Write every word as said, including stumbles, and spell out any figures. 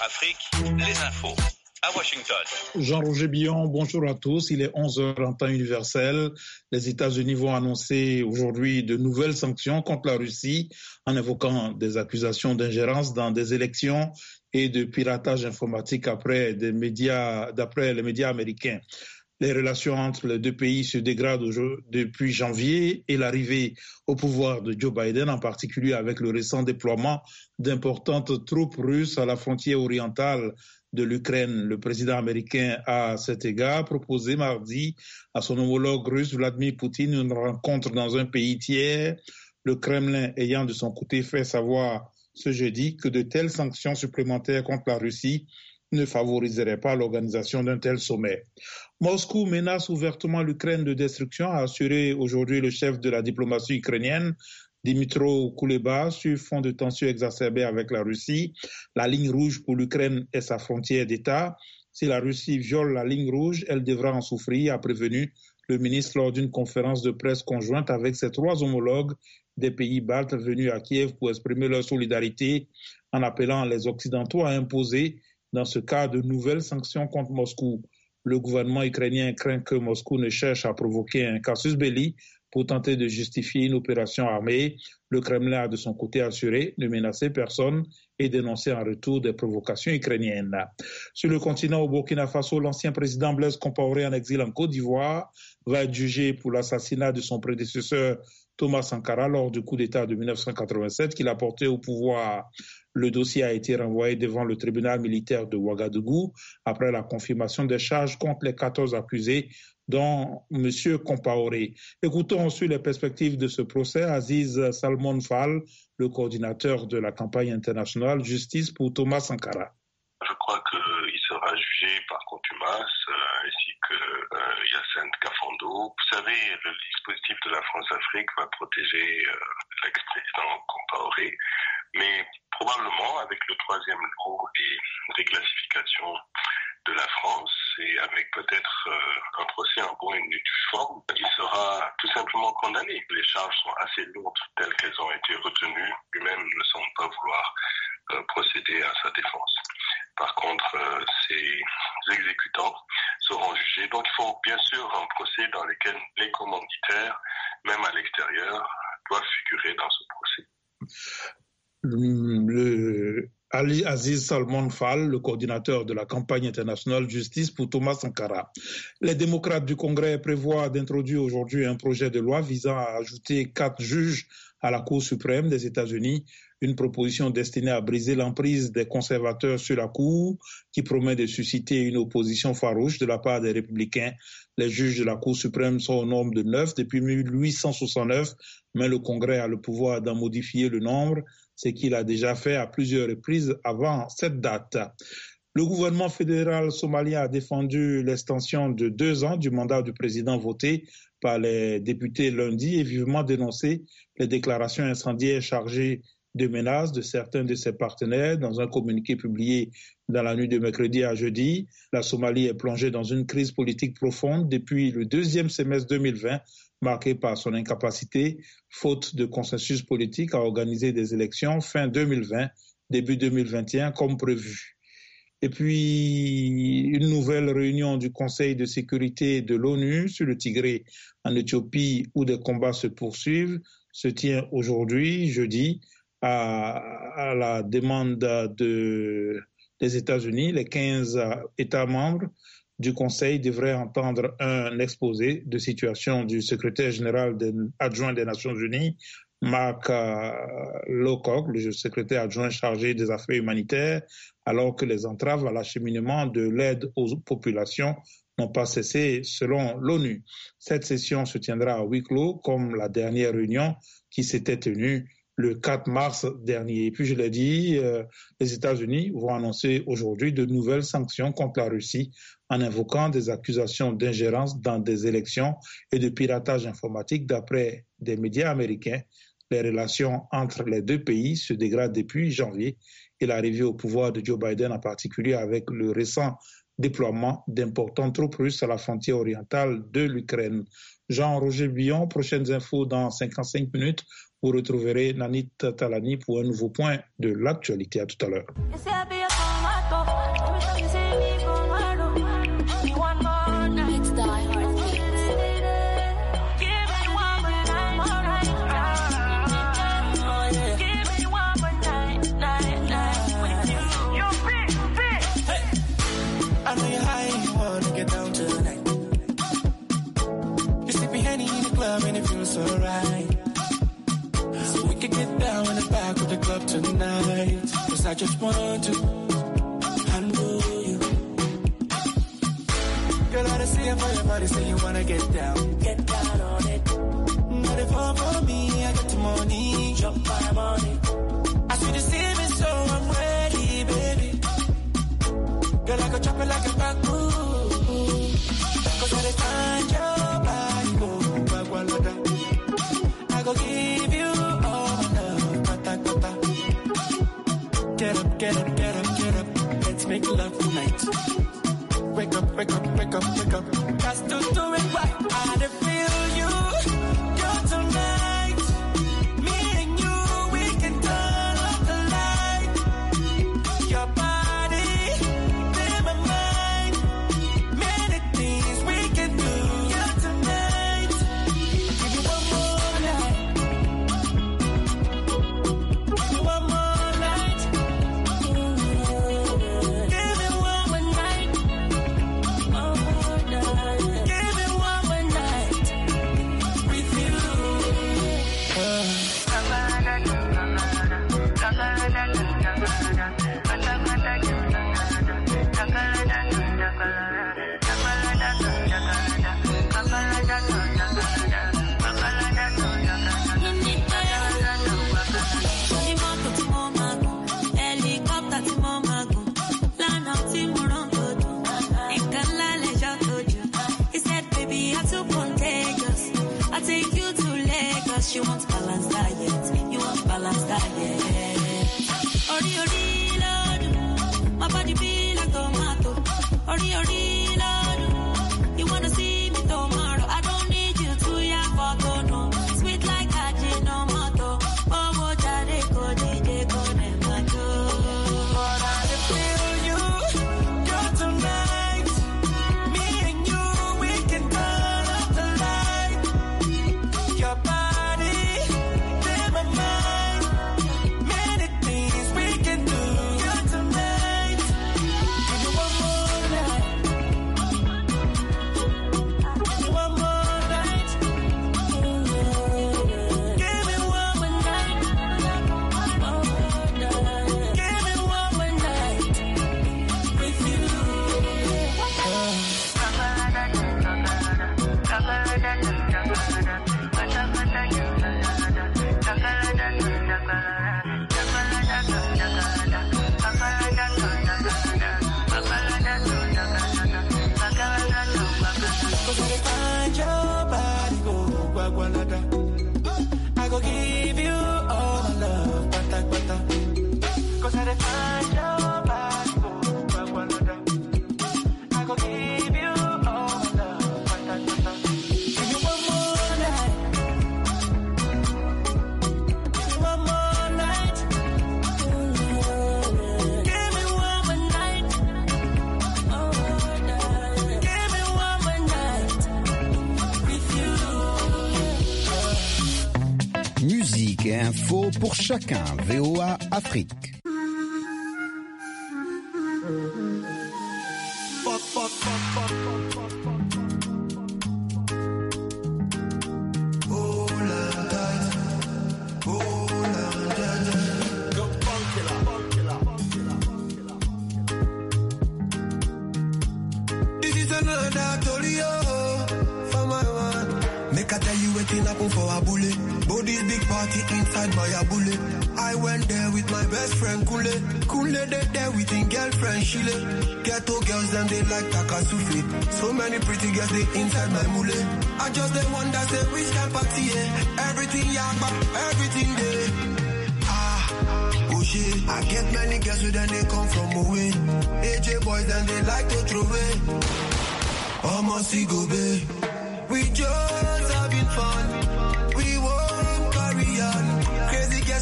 Afrique, les infos. À Washington. Jean-Roger Billon, bonjour à tous. Il est onze heures en temps universel. Les États-Unis vont annoncer aujourd'hui de nouvelles sanctions contre la Russie en évoquant des accusations d'ingérence dans des élections et de piratage informatique après, des médias, d'après les médias américains. Les relations entre les deux pays se dégradent depuis janvier et l'arrivée au pouvoir de Joe Biden, en particulier avec le récent déploiement d'importantes troupes russes à la frontière orientale de l'Ukraine. Le président américain a, à cet égard, proposé mardi à son homologue russe Vladimir Poutine une rencontre dans un pays tiers, le Kremlin ayant de son côté fait savoir ce jeudi que de telles sanctions supplémentaires contre la Russie ne favoriseraient pas l'organisation d'un tel sommet. Moscou menace ouvertement l'Ukraine de destruction, a assuré aujourd'hui le chef de la diplomatie ukrainienne, Dmytro Kuleba, sur fond de tensions exacerbées avec la Russie. La ligne rouge pour l'Ukraine est sa frontière d'État. Si la Russie viole la ligne rouge, elle devra en souffrir, a prévenu le ministre lors d'une conférence de presse conjointe avec ses trois homologues des pays baltes venus à Kiev pour exprimer leur solidarité en appelant les Occidentaux à imposer dans ce cas de nouvelles sanctions contre Moscou. Le gouvernement ukrainien craint que Moscou ne cherche à provoquer un casus belli pour tenter de justifier une opération armée. Le Kremlin a de son côté assuré ne menacer personne et dénoncer en retour des provocations ukrainiennes. Sur le continent, au Burkina Faso, l'ancien président Blaise Compaoré, en exil en Côte d'Ivoire, va être jugé pour l'assassinat de son prédécesseur Thomas Sankara lors du coup d'État de dix-neuf cent quatre-vingt-sept qu'il a porté au pouvoir. Le dossier a été renvoyé devant le tribunal militaire de Ouagadougou après la confirmation des charges contre les quatorze accusés, dont M. Compaoré. Écoutons sur les perspectives de ce procès Aziz Salmon Fall, le coordinateur de la campagne internationale Justice pour Thomas Sankara. Je crois qu'il sera jugé par contumace, euh, ainsi que euh, Yacine Kafando. Vous savez, le dispositif de la France-Afrique va protéger euh, l'ex-président Compaoré, mais probablement avec le troisième lot des déclassifications de la France et avec peut-être euh, un procès en bonne et due forme, il sera tout simplement condamné. Les charges sont assez lourdes telles qu'elles ont été retenues. Lui-même ne semble pas vouloir euh, procéder à sa défense. Par contre, euh, ces exécutants seront jugés. Donc il faut bien sûr un procès dans lequel les commanditaires, même à l'extérieur, doivent figurer dans ce procès. Le Ali Aziz Salmon Fall, le coordinateur de la campagne internationale Justice pour Thomas Sankara. Les démocrates du Congrès prévoient d'introduire aujourd'hui un projet de loi visant à ajouter quatre juges à la Cour suprême des États-Unis, une proposition destinée à briser l'emprise des conservateurs sur la Cour qui promet de susciter une opposition farouche de la part des républicains. Les juges de la Cour suprême sont au nombre de neuf depuis mille huit cent soixante-neuf, mais le Congrès a le pouvoir d'en modifier le nombre, ce qu'il a déjà fait à plusieurs reprises avant cette date. Le gouvernement fédéral somalien a défendu l'extension de deux ans du mandat du président voté par les députés lundi et vivement dénoncé les déclarations incendiaires chargées de menaces de certains de ses partenaires. Dans un communiqué publié dans la nuit de mercredi à jeudi, la Somalie est plongée dans une crise politique profonde depuis le deuxième semestre deux mille vingt, marqué par son incapacité, faute de consensus politique, à organiser des élections fin deux mille vingt, début deux mille vingt et un comme prévu. Et puis, une nouvelle réunion du Conseil de sécurité de l'ONU sur le Tigré en Éthiopie, où des combats se poursuivent, se tient aujourd'hui, jeudi, à, à la demande de, des États-Unis. Les quinze États membres du Conseil devraient entendre un exposé de situation du secrétaire général des, adjoint des Nations Unies, Mark Lowcock, le secrétaire adjoint chargé des affaires humanitaires, alors que les entraves à l'acheminement de l'aide aux populations n'ont pas cessé selon l'ONU. Cette session se tiendra à huis clos, comme la dernière réunion qui s'était tenue le quatre mars dernier. Et puis, je l'ai dit, euh, les États-Unis vont annoncer aujourd'hui de nouvelles sanctions contre la Russie en invoquant des accusations d'ingérence dans des élections et de piratage informatique. D'après des médias américains, les relations entre les deux pays se dégradent depuis janvier et l'arrivée au pouvoir de Joe Biden, en particulier avec le récent déploiement d'importantes troupes russes à la frontière orientale de l'Ukraine. Jean-Roger Billon, prochaines infos dans cinquante-cinq minutes. Vous retrouverez Nanit Talani pour un nouveau point de l'actualité. À tout à l'heure. I just want to handle you. Girl, I see it for your body, say you wanna get down. Get down on it. Not if all for me, I got the money. Jump my money. I see the see so I'm ready, baby. Girl, I go chop it like a bamboo. Cause I find your body, go, bagwalada. I go give you all my love, kata kata. Get up, get up, get up, get up. Let's make love tonight. Wake up, wake up, wake up, wake up. Got to do it right. I feel you, girl, tonight. Me and you, we can turn off the light. Your body, in my mind. Many things we can do, yeah, tonight. Give you one more night. Give you one more. You want balanced diet, you want balanced diet. Ori ori lord, my body be like tomato. Ori ori lord, you wanna see me tomorrow? I don't need you to ya for no. Sweet like Ajinomoto. Oh, what jare ko dide ko ne mato. But I feel you, girl, tonight. Me and you, we can turn up the light. Your body. I go give you all my love, bata bata. Cause I find your body, go, bagwalada. I go give you all my love, bata bata. Give you one more night. Give me one more night. Give me one more night. Oh, night. Give me one more night with you. Musique et info pour chacun. V O A Afrique. This is another Tolio for my one. Make I tell you waiting happen for a bullet. Body's big party inside my bullet. I went there with my best friend Kule. Kule they there with his girlfriend Shile. Ghetto girls them they like Takasufi. So many pretty girls they inside my mule. I just they wonder say which can party yeah. Everything yagba, everything there. Ah, oh shit. I get many girls with them they come from away. A J boys and they like to throw away. Almost go babe. We just having fun.